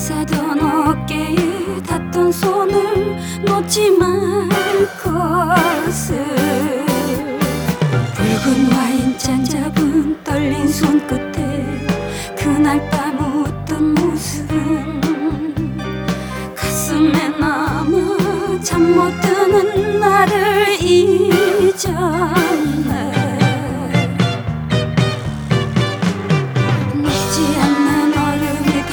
감싸던 어깨에 닿던 손을 놓지 말 것을. 붉은 와인잔 잡은 떨린 손끝에 그날 밤 웃던 모습은 가슴에 남아 잠 못 드는 나를 잊었네. 녹지 않는 얼음이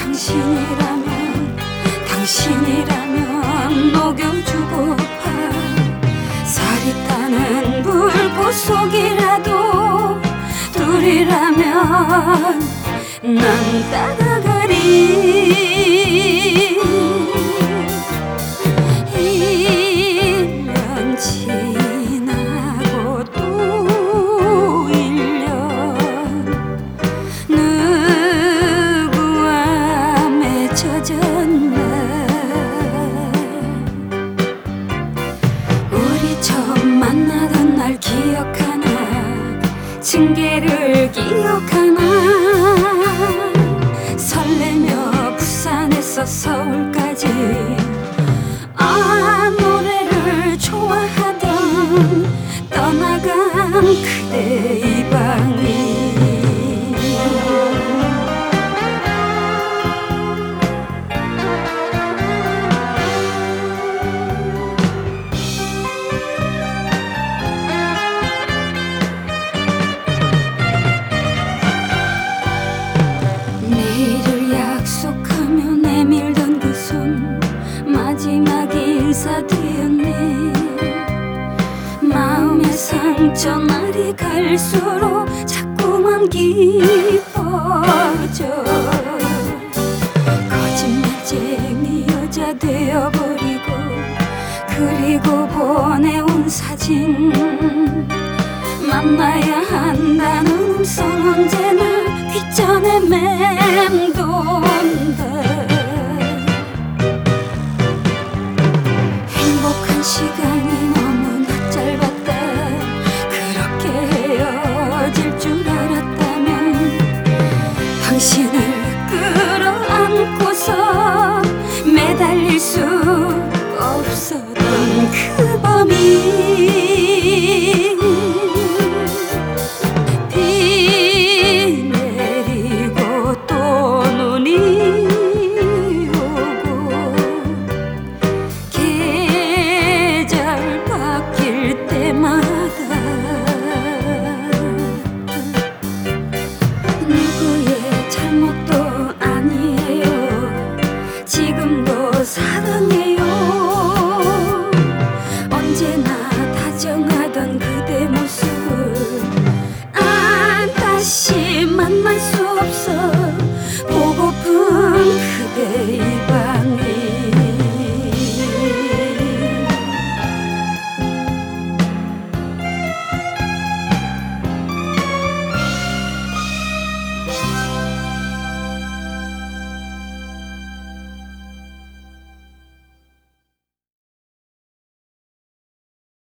당신이라면 녹여주고파. 살이 타는 불꽃 속이라도 둘이라면 난 따라가리. 1년 지나고 또 1년 누구와 맺혀졌나. 우리 처음 만나던 날 기억하나. 징계를 기억하나. 설레며 부산에서 서울까지 노래를 좋아하던 떠나간 그대 이 방이. 내일을 약속하며 내밀던 그 손 마지막 인사드렸네. 마음의 상처 날이 갈수록 자꾸만 깊어져. 거짓말쟁이 여자 되어버리고 그리고 보내온 사진. 만나야 한다는 음성 언제나 귓전에 맴돈다.